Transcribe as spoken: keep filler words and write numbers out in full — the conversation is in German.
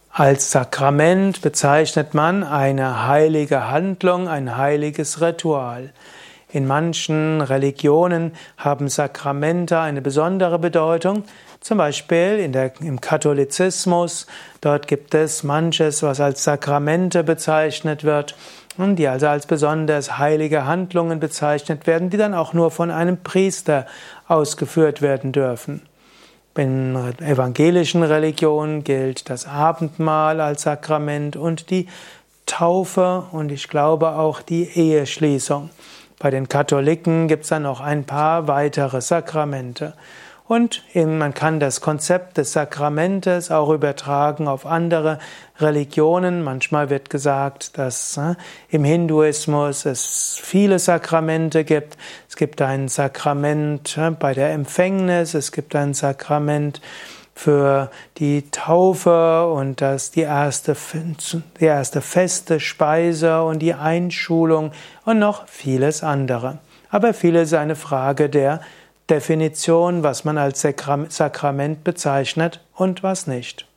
Als Sakrament bezeichnet man eine heilige Handlung, ein heiliges Ritual. In manchen Religionen haben Sakramente eine besondere Bedeutung, zum Beispiel in der, im Katholizismus. Dort gibt es manches, was als Sakramente bezeichnet wird und die also als besonders heilige Handlungen bezeichnet werden, die dann auch nur von einem Priester ausgeführt werden dürfen. In evangelischen Religionen gilt das Abendmahl als Sakrament und die Taufe und ich glaube auch die Eheschließung. Bei den Katholiken gibt es dann noch ein paar weitere Sakramente. Und eben man kann das Konzept des Sakramentes auch übertragen auf andere Religionen. Manchmal wird gesagt, dass äh, im Hinduismus es viele Sakramente gibt. Es gibt ein Sakrament äh, bei der Empfängnis, es gibt ein Sakrament für die Taufe und das die erste, die erste feste Speise und die Einschulung und noch vieles andere. Aber vieles ist eine Frage der Definition, was man als Sakrament bezeichnet und was nicht.